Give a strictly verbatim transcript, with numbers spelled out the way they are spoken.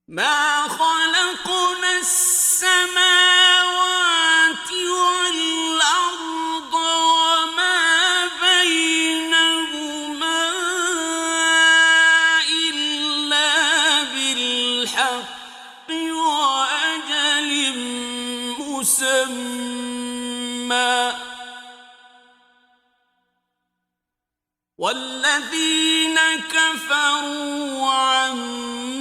ما خلقنا السماوات والأرض وما بينهما إلا بالحق وأجل مسمى والذين كفروا عما